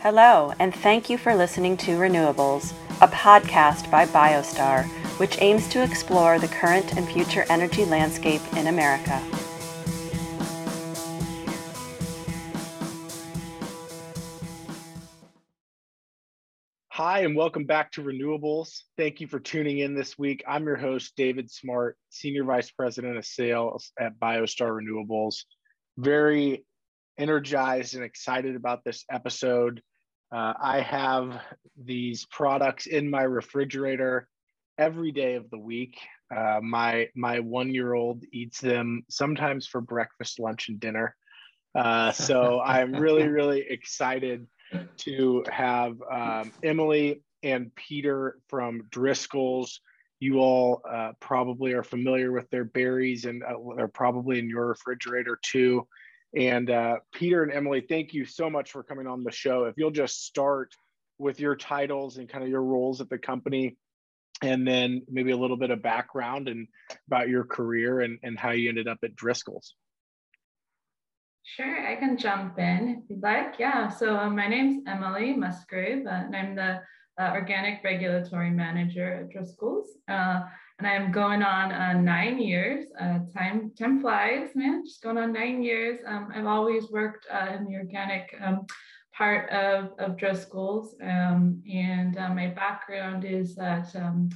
Hello, and thank you for listening to Renewables, a podcast by BioStar, which aims to explore the current and future energy landscape in America. Hi, and welcome back to Renewables. Thank you for tuning in this week. I'm your host, David Smart, Senior Vice President of Sales at BioStar Renewables. Very energized and excited about this episode. I have these products in my refrigerator every day of the week. My 1-year-old eats them sometimes for breakfast, lunch, and dinner. So I'm really excited to have Emily and Peter from Driscoll's. You all probably are familiar with their berries, and they're probably in your refrigerator too. And Peter and Emily, thank you so much for coming on the show. If you'll just start with your titles and kind of your roles at the company, and then maybe a little bit of background and about your career and how you ended up at Driscoll's. Sure, I can jump in if you'd like. Yeah, so my name's Emily Musgrave, and I'm the Organic Regulatory Manager at Driscoll's. And I'm going on 9 years. Time flies, man, just going on 9 years. I've always worked in the organic part of Driscoll's. And my background is that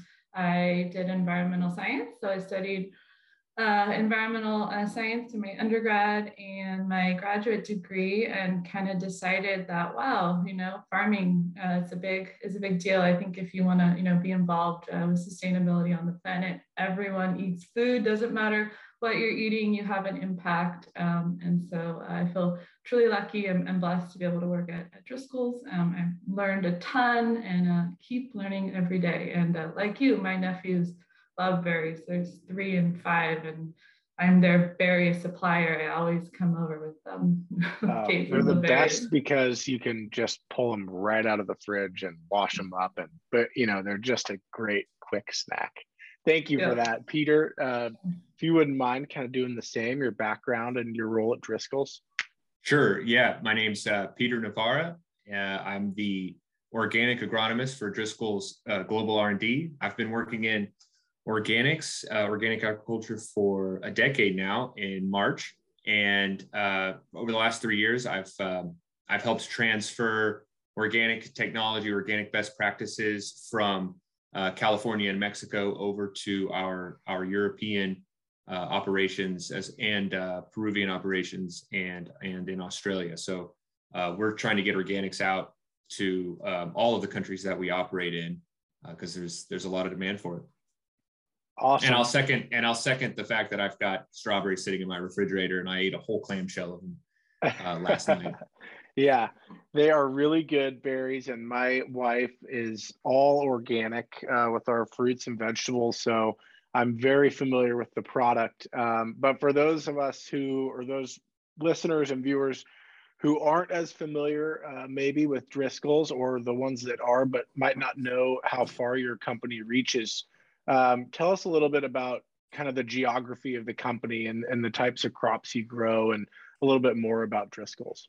I did environmental science. So I studied environmental science to my undergrad and my graduate degree, and kind of decided that, wow, farming is a big deal. I think if you want to, be involved with sustainability on the planet, everyone eats food. Doesn't matter what you're eating, you have an impact. And so I feel truly lucky and blessed to be able to work at Driscoll's. I learned a ton and keep learning every day. And like you, my nephews love berries. There's 3 and 5, and I'm their berry supplier. I always come over with them. They're the best because you can just pull them right out of the fridge and wash them up, but they're just a great quick snack. Thank you for that, Peter. If you wouldn't mind kind of doing the same, your background and your role at Driscoll's. Sure. Yeah, my name's Peter Navarra. I'm the organic agronomist for Driscoll's Global R&D. I've been working in organics, organic agriculture for a decade now in March. And over the last 3 years, I've helped transfer organic technology, organic best practices from California and Mexico over to our European operations and Peruvian operations and in Australia. So we're trying to get organics out to all of the countries that we operate in because there's a lot of demand for it. Awesome. And I'll second the fact that I've got strawberries sitting in my refrigerator, and I ate a whole clamshell of them last night. Yeah, they are really good berries, and my wife is all organic with our fruits and vegetables, so I'm very familiar with the product. But for those of us or those listeners and viewers who aren't as familiar maybe with Driscoll's, or the ones that are but might not know how far your company reaches, tell us a little bit about kind of the geography of the company and the types of crops you grow, and a little bit more about Driscoll's.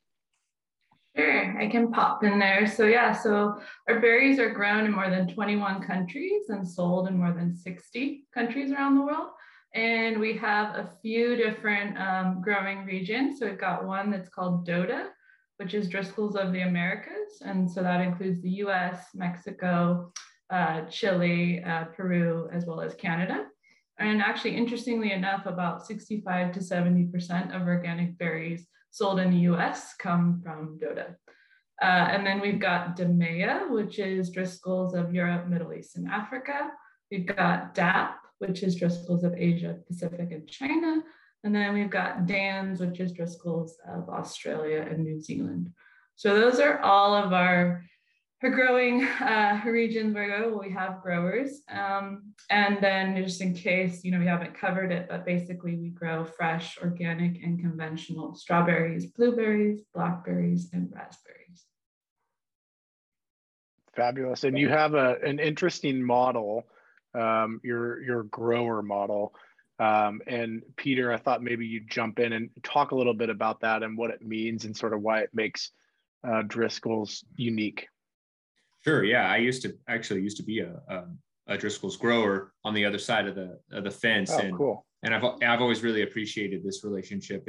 Sure, I can pop in there. So our berries are grown in more than 21 countries and sold in more than 60 countries around the world. And we have a few different growing regions. So we've got one that's called DOTA, which is Driscoll's of the Americas. And so that includes the US, Mexico, Chile, Peru, as well as Canada. And actually, interestingly enough, about 65 to 70% of organic berries sold in the US come from DOTA. And then we've got DEMEA, which is Driscoll's of Europe, Middle East, and Africa. We've got DAP, which is Driscoll's of Asia, Pacific, and China. And then we've got DANS, which is Driscoll's of Australia and New Zealand. So those are all of our growing regions where we have growers. And then just in case, we haven't covered it, but basically we grow fresh, organic, and conventional strawberries, blueberries, blackberries, and raspberries. Fabulous. And you have an interesting model, your grower model. And Peter, I thought maybe you'd jump in and talk a little bit about that and what it means and sort of why it makes Driscoll's unique? Sure. Yeah, I used to be a Driscoll's grower on the other side of the fence, Oh, cool. And I've always really appreciated this relationship.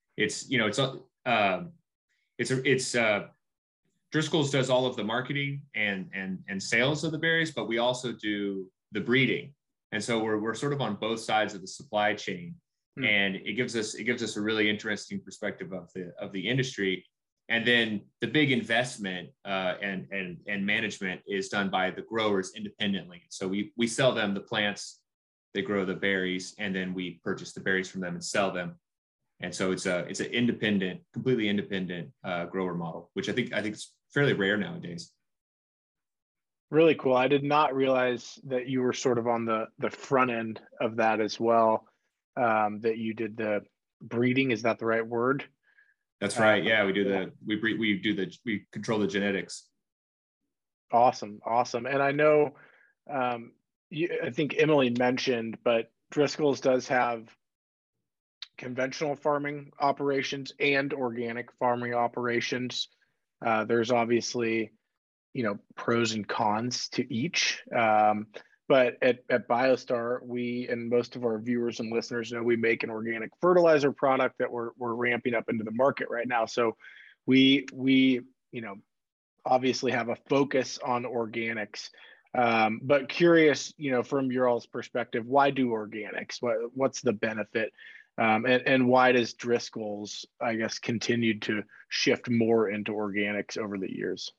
It's Driscoll's does all of the marketing and sales of the berries, but we also do the breeding, and so we're sort of on both sides of the supply chain, and it gives us a really interesting perspective of the industry. And then the big investment and management is done by the growers independently. So we sell them the plants, they grow the berries, and then we purchase the berries from them and sell them. And so it's an independent, completely independent grower model, which I think it's fairly rare nowadays. Really cool. I did not realize that you were sort of on the front end of that as well. That you did the breeding. Is that the right word? That's right. Yeah, we control the genetics. Awesome. And I know, I think Emily mentioned, but Driscoll's does have conventional farming operations and organic farming operations. There's obviously, pros and cons to each. But at BioStar, we, and most of our viewers and listeners know, we make an organic fertilizer product that we're ramping up into the market right now. So we obviously have a focus on organics. But curious, from your all's perspective, why do organics? What's the benefit? And why does Driscoll's, I guess, continue to shift more into organics over the years?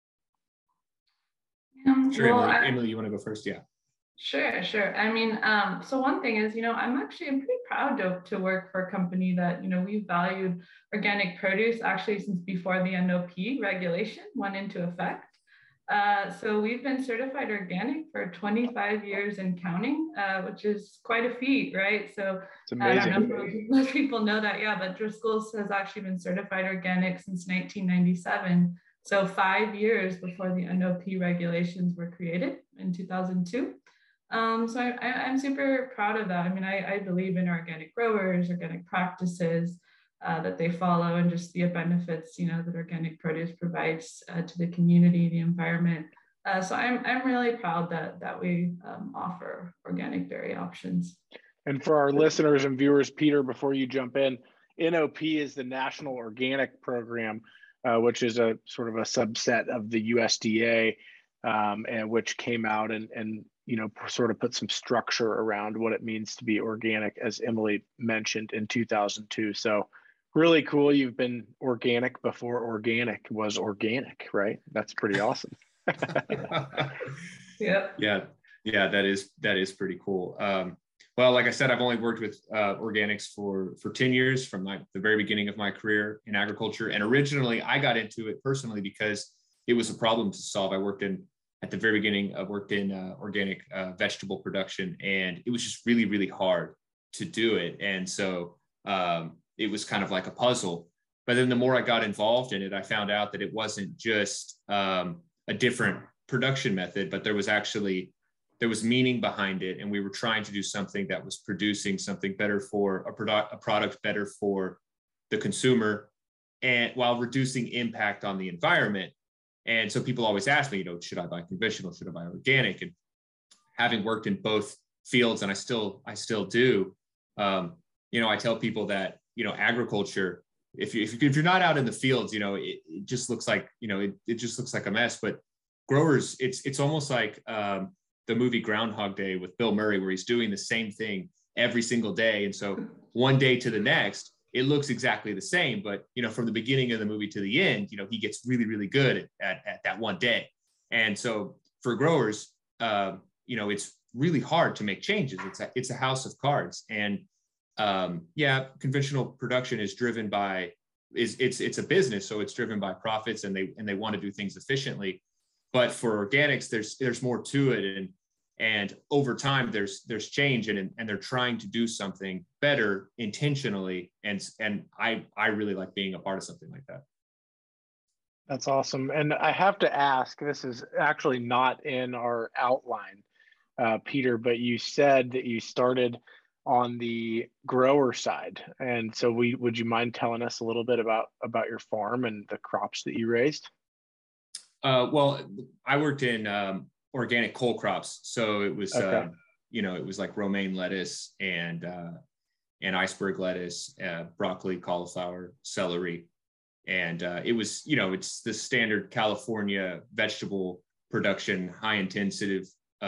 Sure, well, Emily, you want to go first? Yeah. Sure. I mean, so one thing is, I'm pretty proud to work for a company that, we've valued organic produce actually since before the NOP regulation went into effect. So we've been certified organic for 25 years and counting, which is quite a feat, right? So I don't know if most people know that, yeah, but Driscoll's has actually been certified organic since 1997. So 5 years before the NOP regulations were created in 2002. So I'm super proud of that. I mean, I believe in organic growers, organic practices that they follow, and just the benefits, that organic produce provides to the community, the environment. So I'm really proud that we offer organic berry options. And for our listeners and viewers, Peter, before you jump in, NOP is the National Organic Program, which is a sort of a subset of the USDA, and which came out and sort of put some structure around what it means to be organic, as Emily mentioned, in 2002. So really cool. You've been organic before organic was organic, right? That's pretty awesome. Yeah, that is pretty cool. Well, like I said, I've only worked with organics for 10 years from the very beginning of my career in agriculture. And originally I got into it personally because it was a problem to solve. At the very beginning, I worked in organic vegetable production, and it was just really, really hard to do it. And so it was kind of like a puzzle. But then the more I got involved in it, I found out that it wasn't just a different production method, but there was meaning behind it. And we were trying to do something that was producing something better for a product better for the consumer, and while reducing impact on the environment. And so people always ask me, should I buy conventional? Should I buy organic? And having worked in both fields, and I still do, I tell people that, agriculture, if you're not out in the fields, it just looks like, it just looks like a mess. But growers, it's almost like the movie Groundhog Day with Bill Murray, where he's doing the same thing every single day. And so one day to the next, it looks exactly the same, but, from the beginning of the movie to the end, he gets really, really good at that one day. And so for growers, it's really hard to make changes. It's a house of cards. And conventional production is driven by, it's a business. So it's driven by profits, and they want to do things efficiently. But for organics, there's more to it. And over time, there's change, and they're trying to do something better intentionally. And I really like being a part of something like that. That's awesome. And I have to ask, this is actually not in our outline, Peter, but you said that you started on the grower side. And so would you mind telling us a little bit about your farm and the crops that you raised? Well, I worked in organic cole crops, so it was Okay. it was like romaine lettuce and iceberg lettuce, broccoli, cauliflower, celery, and it was it's the standard California vegetable production, high intensive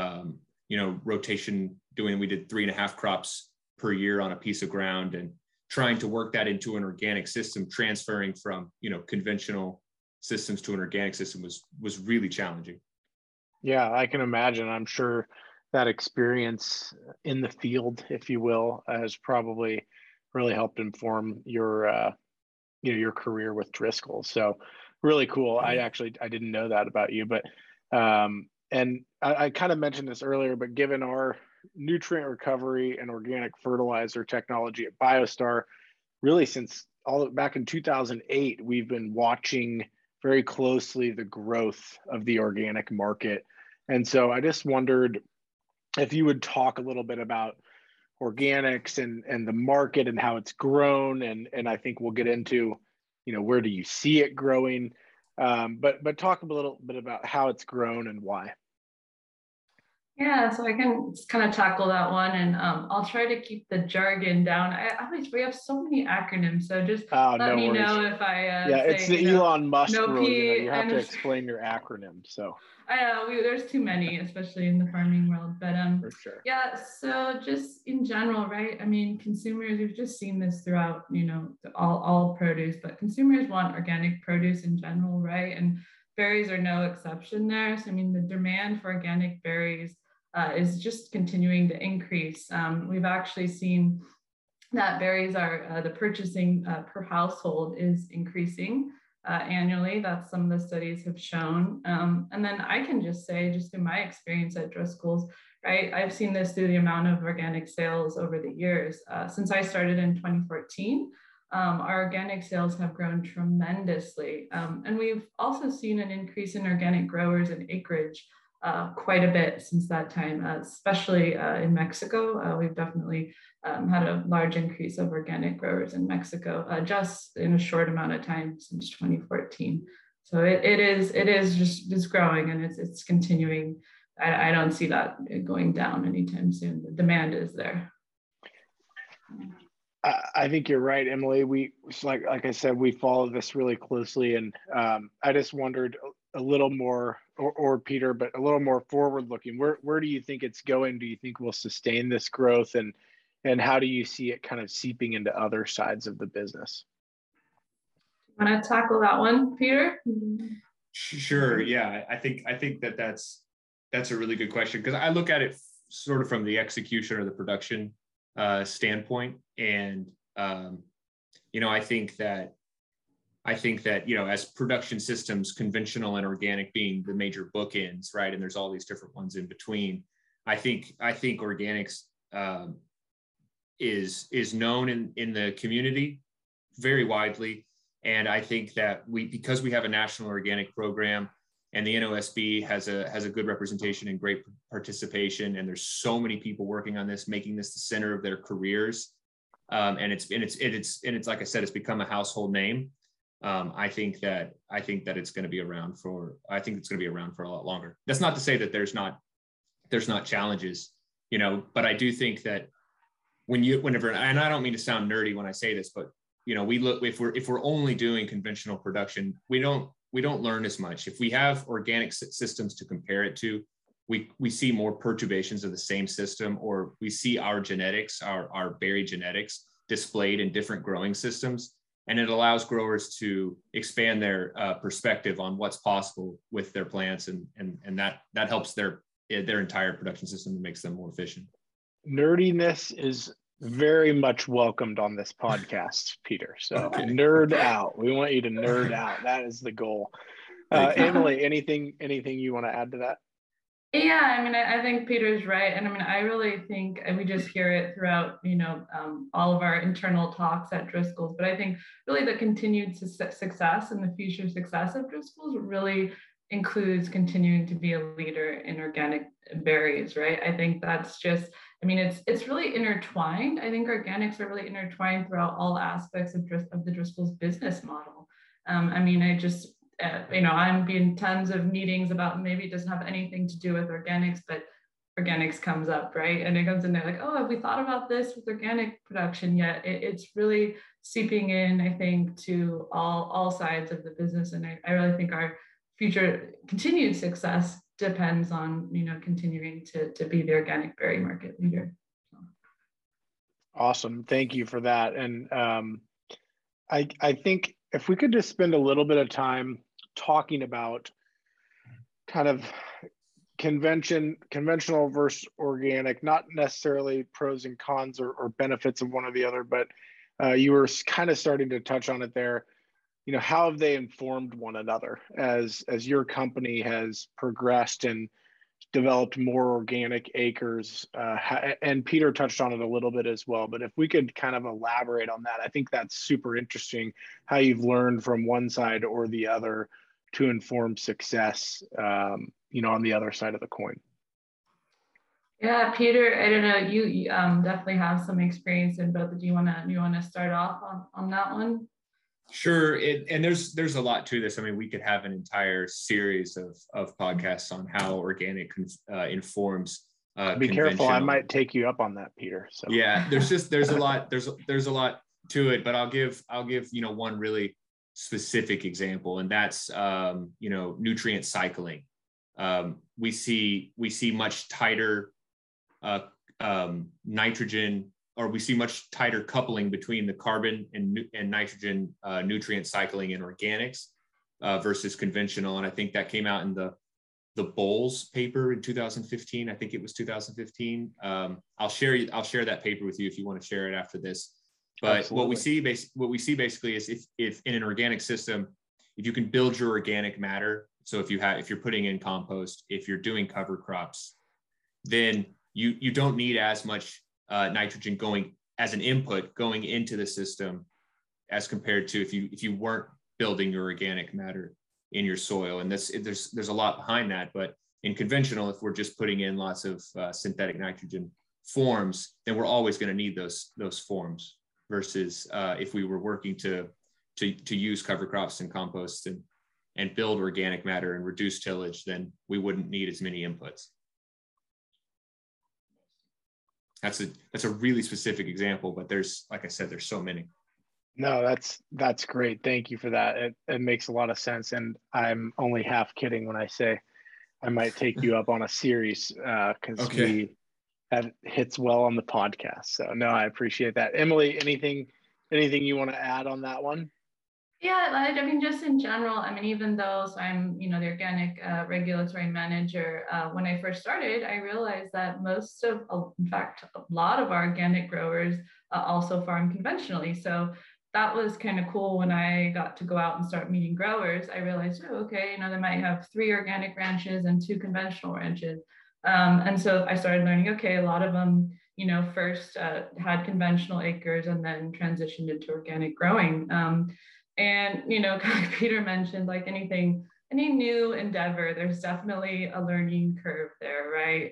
rotation. We did 3.5 crops per year on a piece of ground, and trying to work that into an organic system, transferring from conventional systems to an organic system was really challenging. Yeah, I can imagine. I'm sure that experience in the field, if you will, has probably really helped inform your your career with Driscoll. So really cool. I didn't know that about you, but and I kind of mentioned this earlier, but given our nutrient recovery and organic fertilizer technology at BioStar, really since all back in 2008, we've been watching very closely the growth of the organic market. And so I just wondered if you would talk a little bit about organics and the market and how it's grown. And I think we'll get into, where do you see it growing? But talk a little bit about how it's grown and why. Yeah, so I can kind of tackle that one, and I'll try to keep the jargon down. We have so many acronyms, so just let No me worries. know if I Yeah, it's the Elon Musk no rule. P. You have to explain your acronym. So there's too many, especially in the farming world. But for sure. yeah. So just in general, right? I mean, consumers. We've just seen this throughout, all produce, but consumers want organic produce in general, right? And berries are no exception there. So I mean, the demand for organic berries is just continuing to increase. We've actually seen that berries are the purchasing per household is increasing annually. That's some of the studies have shown. And then I can just say, just in my experience at Driscoll's, right, I've seen this through the amount of organic sales over the years. Since I started in 2014, our organic sales have grown tremendously. And we've also seen an increase in organic growers and acreage quite a bit since that time, especially in Mexico. We've definitely had a large increase of organic growers in Mexico just in a short amount of time since 2014. So it is just growing, and it's continuing. I don't see that going down anytime soon. The demand is there. I think you're right, Emily. We like I said, we follow this really closely, and I just wondered a little more, or Peter, but a little more forward looking. Where do you think it's going? Do you think we'll sustain this growth, and how do you see it kind of seeping into other sides of the business? Want to tackle that one, Peter? Sure. Yeah, I think that's a really good question, because I look at it sort of from the execution or the production standpoint, and I think that as production systems, conventional and organic being the major bookends, right, and there's all these different ones in between. I think organics is known in the community very widely, and I think that because we have a national organic program, and the NOSB has a good representation and great participation, and there's so many people working on this, making this the center of their careers, and it's like I said, it's become a household name. I think that it's going to be around for a lot longer. That's not to say that there's not challenges, but I do think that whenever, and I don't mean to sound nerdy when I say this, but we look, if we're only doing conventional production, we don't learn as much. If we have organic systems to compare it to, we see more perturbations of the same system, or we see our genetics, our berry genetics displayed in different growing systems. And it allows growers to expand their perspective on what's possible with their plants, and that helps their entire production system and makes them more efficient. Nerdiness is very much welcomed on this podcast, Peter. So okay. Nerd out. We want you to nerd out. That is the goal. Emily, anything you want to add to that? Yeah, I mean, I think Peter's right. And I mean, I really think, and we just hear it throughout, all of our internal talks at Driscoll's, but I think really the continued success and the future success of Driscoll's really includes continuing to be a leader in organic berries, right? I think that's just, I mean, it's really intertwined. I think organics are really intertwined throughout all aspects of the Driscoll's business model. I mean, I just, I'm being tons of meetings about maybe it doesn't have anything to do with organics, but organics comes up, right? And it comes in there like, oh, have we thought about this with organic production yet? It's really seeping in, I think, to all sides of the business. And I really think our future continued success depends on, continuing to be the organic berry market leader. So. Awesome. Thank you for that. And I think if we could just spend a little bit of time talking about kind of conventional versus organic, not necessarily pros and cons or benefits of one or the other, but you were kind of starting to touch on it there. How have they informed one another as your company has progressed and developed more organic acres? And Peter touched on it a little bit as well, but if we could kind of elaborate on that, I think that's super interesting, how you've learned from one side or the other to inform success, on the other side of the coin. Yeah, Peter, I don't know, you definitely have some experience in both. Do you want to start off on that one? Sure. And there's a lot to this. I mean, we could have an entire series of podcasts on how organic informs be careful, I might take you up on that, Peter. So yeah, there's a lot to it, but I'll give one really specific example, and that's nutrient cycling. We see much tighter nitrogen, or we see much tighter coupling between the carbon and nitrogen nutrient cycling in organics versus conventional. And I think that came out in the Bowles paper in 2015. I think it was 2015. I'll share that paper with you if you want to share it after this. But Absolutely. what we see basically is if in an organic system, if you can build your organic matter, so if you're putting in compost, if you're doing cover crops, then you don't need as much nitrogen going as an input going into the system as compared to if you weren't building your organic matter in your soil. And there's a lot behind that. But in conventional, if we're just putting in lots of synthetic nitrogen forms, then we're always going to need those forms. Versus if we were working to use cover crops and compost and build organic matter and reduce tillage, then we wouldn't need as many inputs. That's a really specific example, but like I said, there's so many. No, that's great. Thank you for that. It makes a lot of sense. And I'm only half kidding when I say I might take you up on a series because that hits well on the podcast. So no, I appreciate that. Emily, anything you want to add on that one? Yeah, I mean, just in general, I mean, even though I'm, the organic regulatory manager, when I first started, I realized that in fact, a lot of our organic growers also farm conventionally. So that was kind of cool. When I got to go out and start meeting growers, I realized, they might have 3 organic ranches and 2 conventional ranches. And so I started learning, a lot of them, first had conventional acres and then transitioned into organic growing. And, kind of Peter mentioned, like any new endeavor, there's definitely a learning curve there, right?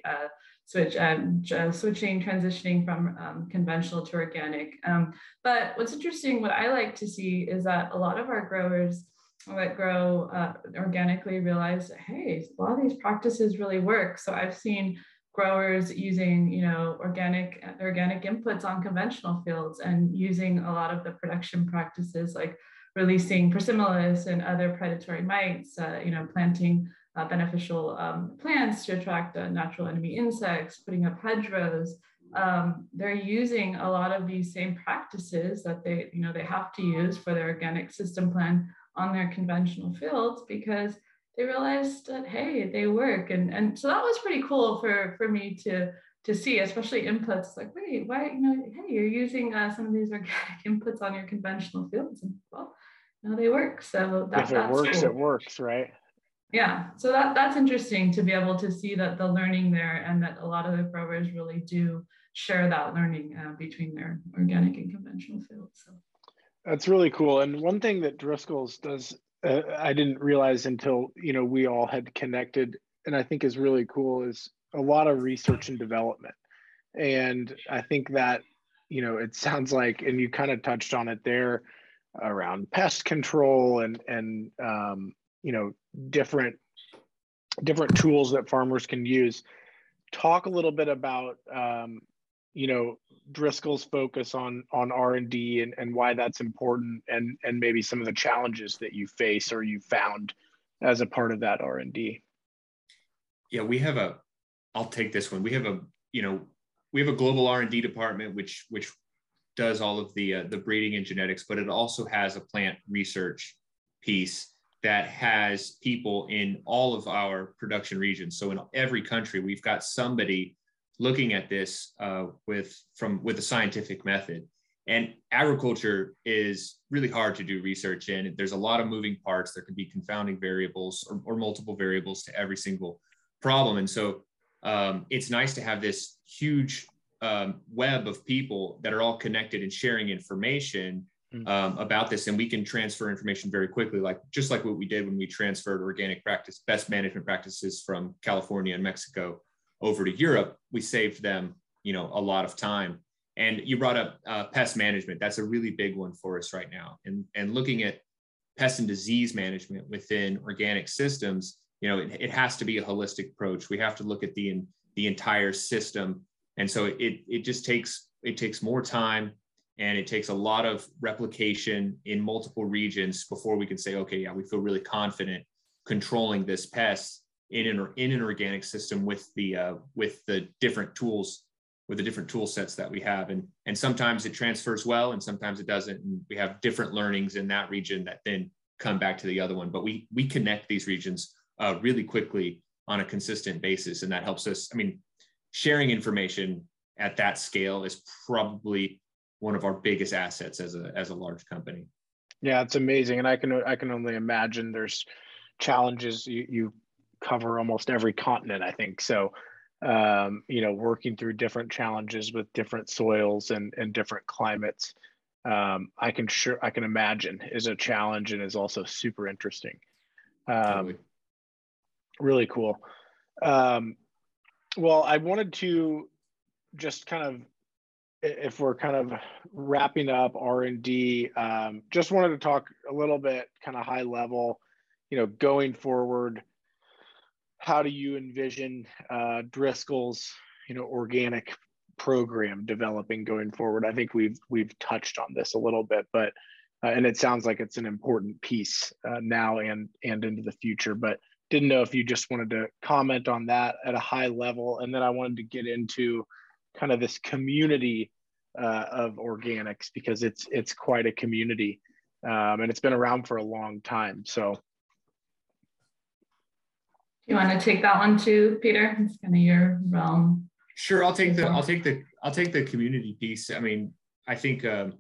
Transitioning from conventional to organic. But what's interesting, what I like to see is that a lot of our growers that grow organically realize, hey, a lot of these practices really work. So I've seen growers using, organic inputs on conventional fields and using a lot of the production practices like releasing Persimolis and other predatory mites, planting beneficial plants to attract natural enemy insects, putting up hedgerows. They're using a lot of these same practices that they have to use for their organic system plan on their conventional fields because they realized that, hey, they work. And so that was pretty cool for me to see, especially inputs like, wait, why, hey, you're using some of these organic inputs on your conventional fields. And well, they work. So if it works, cool. It works, right? Yeah. So that's interesting to be able to see that the learning there and that a lot of the growers really do share that learning between their organic and conventional fields. So that's really cool. And one thing that Driscoll's does, I didn't realize until, we all had connected, and I think is really cool, is a lot of research and development. And I think that, it sounds like, and you kind of touched on it there around pest control and different tools that farmers can use. Talk a little bit about, Driscoll's focus on R&D and why that's important, and maybe some of the challenges that you face or you found as a part of that R&D. Yeah, I'll take this one. We have a global R&D department, which does all of the breeding and genetics, but it also has a plant research piece that has people in all of our production regions. So in every country, we've got somebody looking at this with a scientific method. And agriculture is really hard to do research in. There's a lot of moving parts. There can be confounding variables or multiple variables to every single problem. And so it's nice to have this huge web of people that are all connected and sharing information about this, and we can transfer information very quickly, just like what we did when we transferred organic best management practices from California and Mexico over to Europe. We saved them, a lot of time. And you brought up pest management. That's a really big one for us right now. And looking at pest and disease management within organic systems, it has to be a holistic approach. We have to look at the entire system. And so it takes more time, and it takes a lot of replication in multiple regions before we can say, okay, yeah, we feel really confident controlling this pest in an organic system with the different tools, with the different tool sets that we have. And sometimes it transfers well, and sometimes it doesn't. And we have different learnings in that region that then come back to the other one. But we connect these regions really quickly on a consistent basis. And that helps us. I mean, sharing information at that scale is probably one of our biggest assets as a large company. Yeah, it's amazing. And I can only imagine there's challenges. You cover almost every continent, I think. So, working through different challenges with different soils and different climates, I can imagine is a challenge, and is also super interesting. Totally. Really cool. Well, I wanted to just kind of, if we're kind of wrapping up R&D, just wanted to talk a little bit kind of high level, going forward. How do you envision Driscoll's, organic program developing going forward? I think we've touched on this a little bit, but and it sounds like it's an important piece now and into the future. But didn't know if you just wanted to comment on that at a high level, and then I wanted to get into kind of this community of organics, because it's quite a community, and it's been around for a long time. So. You want to take that one too, Peter? It's kind of your realm. Sure, I'll take the community piece. I mean, I think the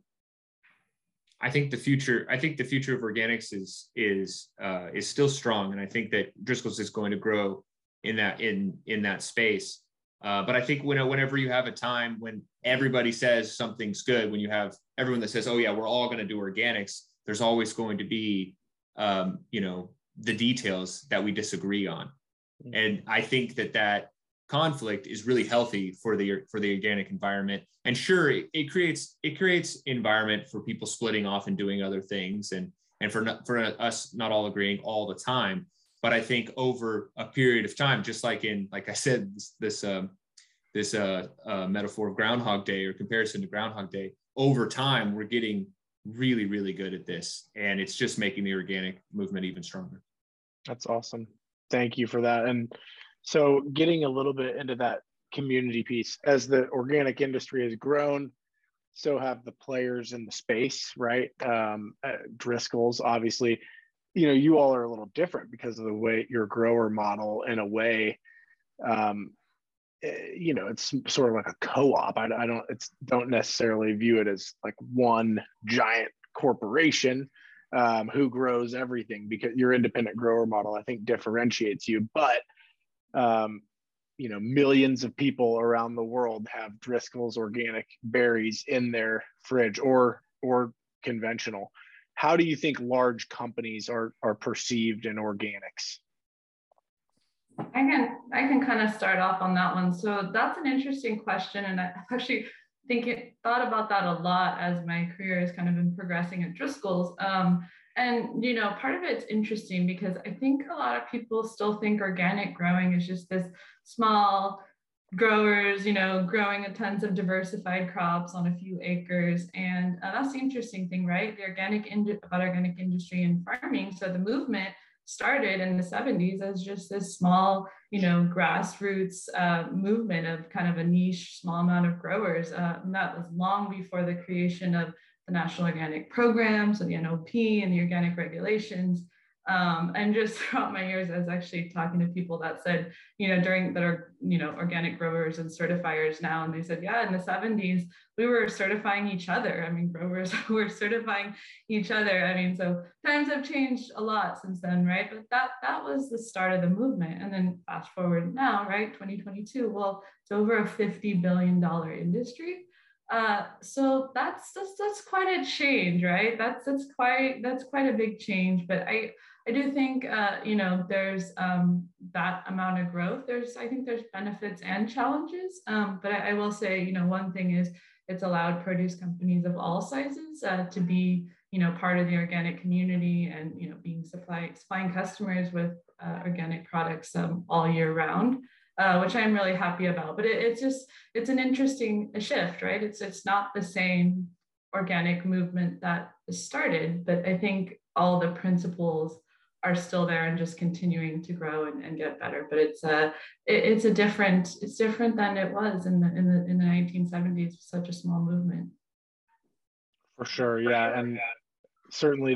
future of organics is still strong, and I think that Driscoll's is going to grow in that space. But I think whenever you have a time when everybody says something's good, when you have everyone that says, "Oh yeah, we're all going to do organics," there's always going to be the details that we disagree on. And I think that conflict is really healthy for the organic environment. And sure, it creates environment for people splitting off and doing other things, and for us not all agreeing all the time. But I think over a period of time, just like I said, this metaphor of Groundhog Day, or comparison to Groundhog Day, over time, we're getting really, really good at this. And it's just making the organic movement even stronger. That's awesome. Thank you for that. And so getting a little bit into that community piece, as the organic industry has grown, so have the players in the space, right? Driscoll's, obviously, you all are a little different because of the way your grower model, in a way, it's sort of like a co-op. I don't necessarily view it as like one giant corporation who grows everything, because your independent grower model, I think, differentiates you. But millions of people around the world have Driscoll's organic berries in their fridge, or conventional. How do you think large companies are perceived in organics? I can kind of start off on that one. So that's an interesting question, and I actually thought about that a lot as my career has kind of been progressing at Driscoll's. And part of it's interesting because I think a lot of people still think organic growing is just this small growers, growing a tons of diversified crops on a few acres. And that's the interesting thing, right? About organic industry and farming. So the movement started in the 70s as just this small, grassroots movement of kind of a niche, small amount of growers. And that was long before the creation of the National Organic Programs and the NOP and the organic regulations. And just throughout my years, I was actually talking to people that said, that are, organic growers and certifiers now. And they said, yeah, in the 70s, we were certifying each other. I mean, growers were certifying each other. I mean, so times have changed a lot since then, right? But that was the start of the movement. And then fast forward now, right, 2022, well, it's over a $50 billion industry. So that's quite a change, right? That's quite a big change. But I do think there's that amount of growth. I think there's benefits and challenges. But I will say, one thing is it's allowed produce companies of all sizes to be part of the organic community and being supplying customers with organic products all year round. Which I'm really happy about. But it's an interesting shift, right? It's not the same organic movement that started, but I think all the principles are still there and just continuing to grow and get better. But it's different than it was in the 1970s, such a small movement. For sure, yeah, and certainly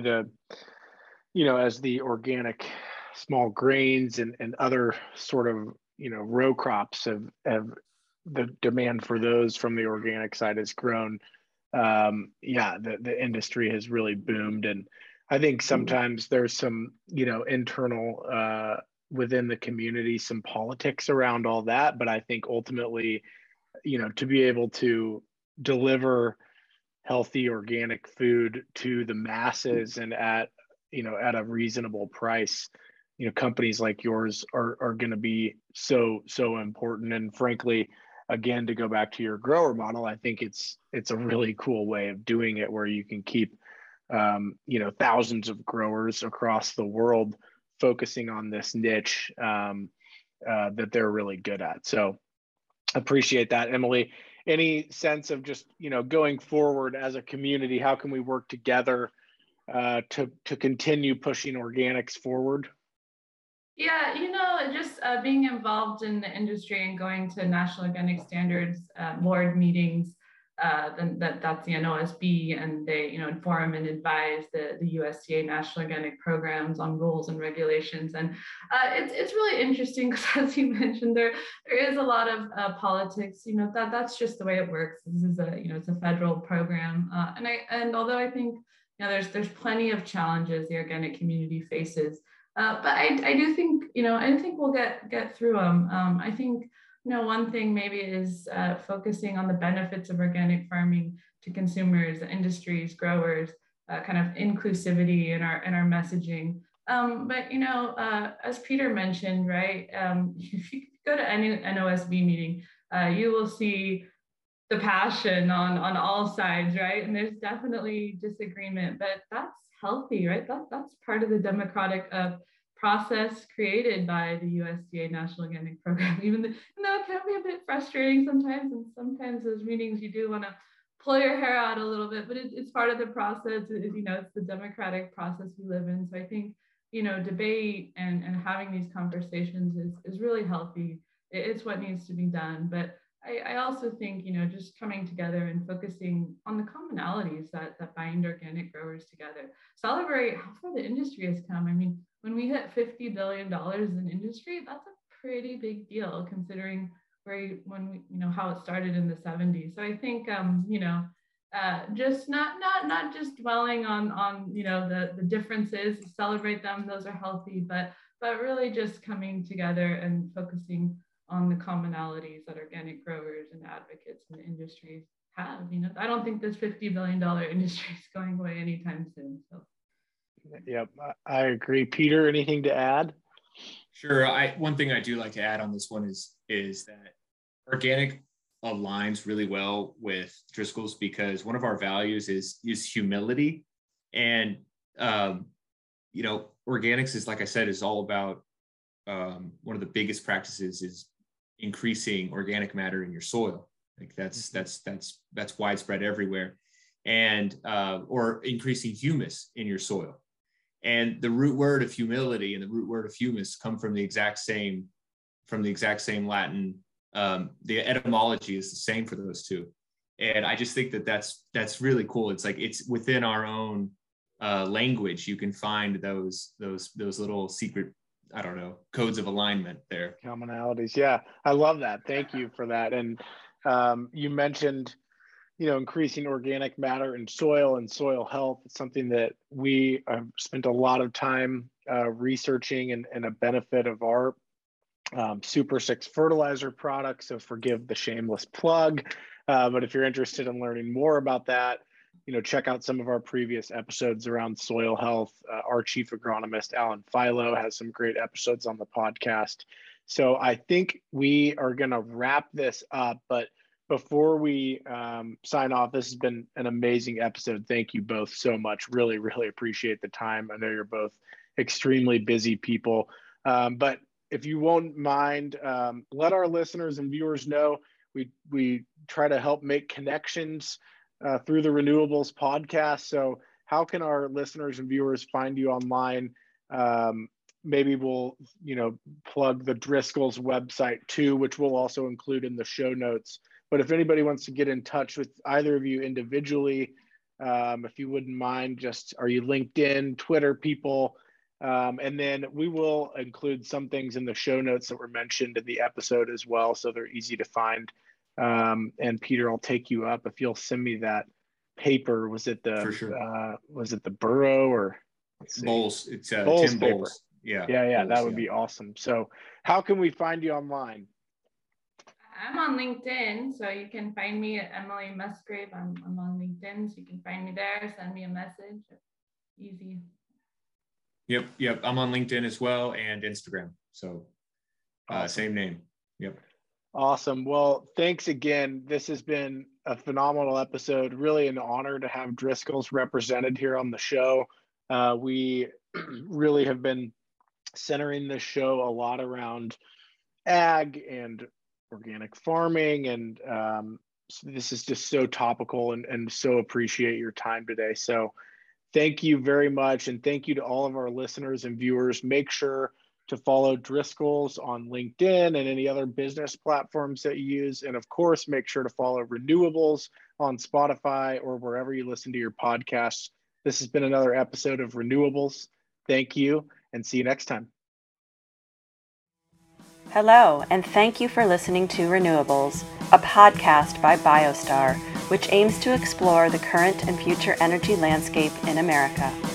as the organic small grains and other sort of row crops have the demand for those from the organic side has grown. The industry has really boomed, and I think sometimes there's some internal within the community, some politics around all that, but I think ultimately to be able to deliver healthy organic food to the masses and at a reasonable price, companies like yours are going to be so important. And frankly, again, to go back to your grower model, I think it's a really cool way of doing it where you can keep thousands of growers across the world focusing on this niche that they're really good at. So appreciate that. Emily, any sense of just going forward as a community, how can we work together to continue pushing organics forward? Yeah, just being involved in the industry and going to National Organic Standards board meetings, that's the NOSB, and they inform and advise the USDA National Organic Programs on rules and regulations. And it's really interesting because, as you mentioned, there is a lot of politics. That's just the way it works. This is it's a federal program, and although I think there's plenty of challenges the organic community faces. But I do think, I think we'll get through them. I think, one thing maybe is focusing on the benefits of organic farming to consumers, industries, growers, kind of inclusivity in our messaging. But, as Peter mentioned, right, if you go to any NOSB meeting, you will see the passion on all sides, right? And there's definitely disagreement, but that's healthy, right? That's part of the democratic process created by the USDA National Organic Program, even though it can be a bit frustrating sometimes. And sometimes those meetings, you do want to pull your hair out a little bit, but it's part of the process. It's the democratic process we live in. So I think, debate and having these conversations is really healthy. It's what needs to be done. But I also think, just coming together and focusing on the commonalities that bind organic growers together. Celebrate how far the industry has come. I mean, when we hit $50 billion in industry, that's a pretty big deal considering how it started in the 70s. So I think, just not just dwelling on the differences, celebrate them, those are healthy, but really just coming together and focusing on the commonalities that organic growers and advocates in the industry have. I don't think this $50 billion industry is going away anytime soon. So. Yep, I agree. Peter, anything to add? Sure. One thing I do like to add on this one is that organic aligns really well with Driscoll's because one of our values is humility. And organics is, like I said, is all about one of the biggest practices is increasing organic matter in your soil. Like that's widespread everywhere, and or increasing humus in your soil. And the root word of humility and the root word of humus come from the exact same Latin. The etymology is the same for those two, and I just think that's really cool. It's like it's within our own language. You can find those little secret, I don't know, codes of alignment there. Commonalities. Yeah, I love that. Thank you for that. And you mentioned, increasing organic matter in soil and soil health. It's something that we have spent a lot of time researching and a benefit of our Super 6 fertilizer products. So forgive the shameless plug. But if you're interested in learning more about that, check out some of our previous episodes around soil health. Our chief agronomist, Alan Philo, has some great episodes on the podcast. So I think we are going to wrap this up. But before we sign off, this has been an amazing episode. Thank you both so much. Really, really appreciate the time. I know you're both extremely busy people. But if you won't mind, let our listeners and viewers know we try to help make connections through the Renewables podcast. So how can our listeners and viewers find you online? Maybe we'll, plug the Driscoll's website too, which we'll also include in the show notes. But if anybody wants to get in touch with either of you individually, if you wouldn't mind, are you LinkedIn, Twitter people? And then we will include some things in the show notes that were mentioned in the episode as well, so they're easy to find. And Peter, I'll take you up if you'll send me that paper. Was it the For sure. Was it the Burrow or Bowles? It's Bowles Tim paper. Bowles. Yeah. Bowles, that would be awesome. So how can we find you online? I'm on LinkedIn, so you can find me at Emily Musgrave. I'm on LinkedIn, so you can find me there. Send me a message. Easy. Yep. I'm on LinkedIn as well and Instagram. So awesome. Same name. Yep. Awesome. Well, thanks again. This has been a phenomenal episode. Really an honor to have Driscoll's represented here on the show. We really have been centering this show a lot around ag and organic farming. And so this is just so topical and so appreciate your time today. So thank you very much. And thank you to all of our listeners and viewers. Make sure to follow Driscoll's on LinkedIn and any other business platforms that you use. And of course, make sure to follow Renewables on Spotify or wherever you listen to your podcasts. This has been another episode of Renewables. Thank you and see you next time. Hello, and thank you for listening to Renewables, a podcast by BioStar, which aims to explore the current and future energy landscape in America.